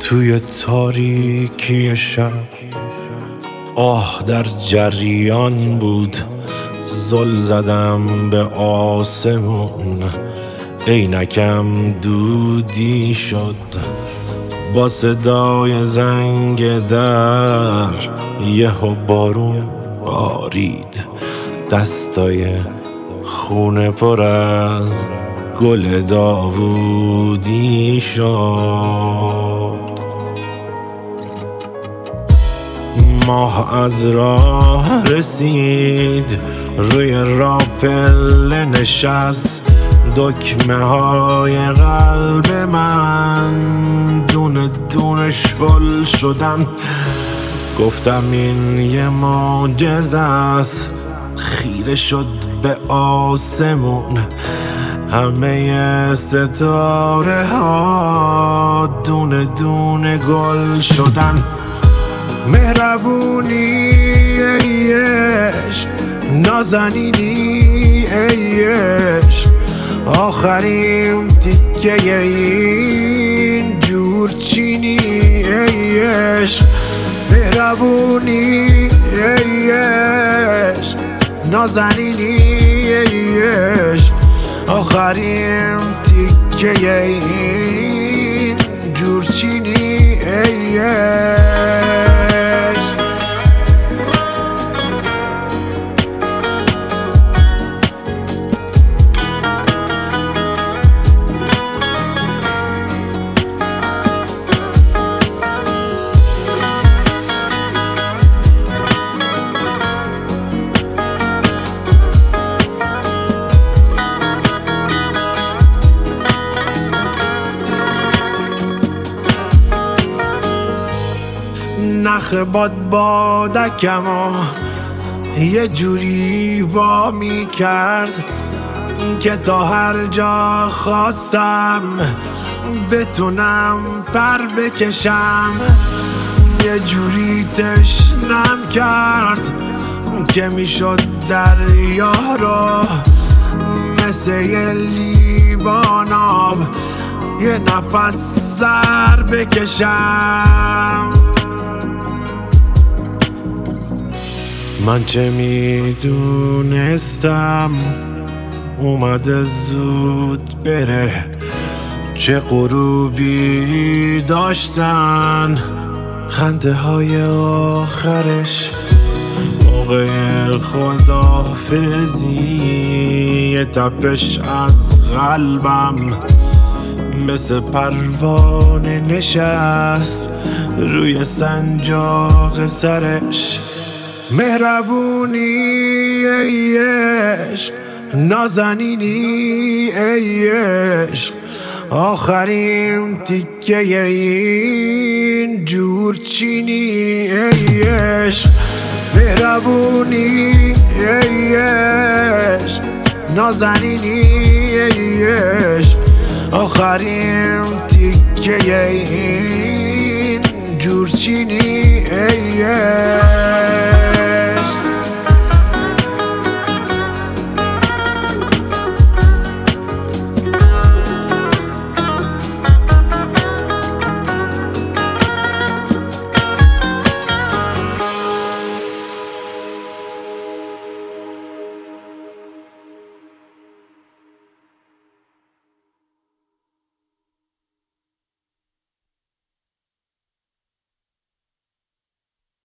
توی تاریکی شب آه در جریان بود، زل زدم به آسمون، عینکم دودی شد با صدای زنگ در. یهو بارون بارید، دستای خونه پر از گل داوودی شد. ماه از راه رسید، روی راپل نشست، دکمه های قلب من دونه دونه شل شدن. گفتم این یه معجزه است، خیره شد به آسمون، همه ستاره ها دونه دونه گل شدن. مهربونی ای عشق، نازنینی ای عشق، آخرین تیکه این جورچینی ای عشق. مهربونی ای عشق، نازنینی ای عشق، آخرین تیکه این جورچینی ای عشق. نخ بادکمو یه جوری وامی کرد که تا هر جا خواستم بتونم پر بکشم. یه جوری تشنم کرد که میشد دریا رو مثل یه لیوان آب یه نفس سر بکشم. من چه میدونستم اومده زود بره، چه غروبی داشتن خنده های آخرش. موقع خداحافظی یه تپش از قلبم مثل پروانه نشست روی سنجاق سرش. مهربونی ای عشق، نازنینی ای عشق، آخرین تیکه این جورچینی ای عشق. مهربونی ای عشق، نازنینی ای عشق، آخرین تیکه این جورچینی ای عشق.